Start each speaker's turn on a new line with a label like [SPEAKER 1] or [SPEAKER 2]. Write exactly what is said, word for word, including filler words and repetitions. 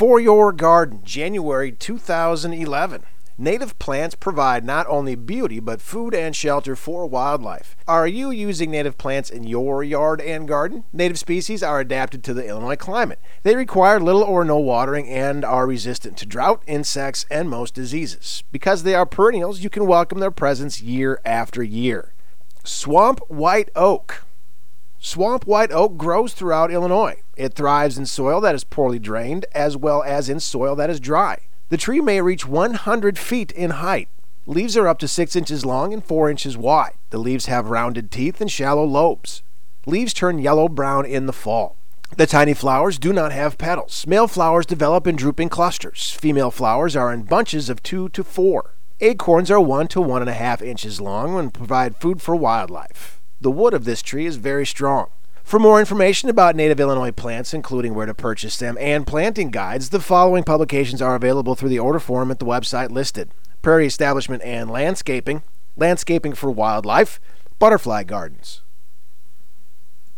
[SPEAKER 1] For Your Garden, January two thousand eleven. Native plants provide not only beauty but food and shelter for wildlife. Are you using native plants in your yard and garden? Native species are adapted to the Illinois climate. They require little or no watering and are resistant to drought, insects, and most diseases. Because they are perennials, you can welcome their presence year after year. Swamp white oak. Swamp white oak grows throughout Illinois. It thrives in soil that is poorly drained as well as in soil that is dry. The tree may reach one hundred feet in height. Leaves are up to six inches long and four inches wide. The leaves have rounded teeth and shallow lobes. Leaves turn yellow-brown in the fall. The tiny flowers do not have petals. Male flowers develop in drooping clusters. Female flowers are in bunches of two to four. Acorns are one to one and a half inches long and provide food for wildlife. The wood of this tree is very strong. For more information about native Illinois plants, including where to purchase them and planting guides, the following publications are available through the order form at the website listed: Prairie Establishment and Landscaping, Landscaping for Wildlife, Butterfly Gardens.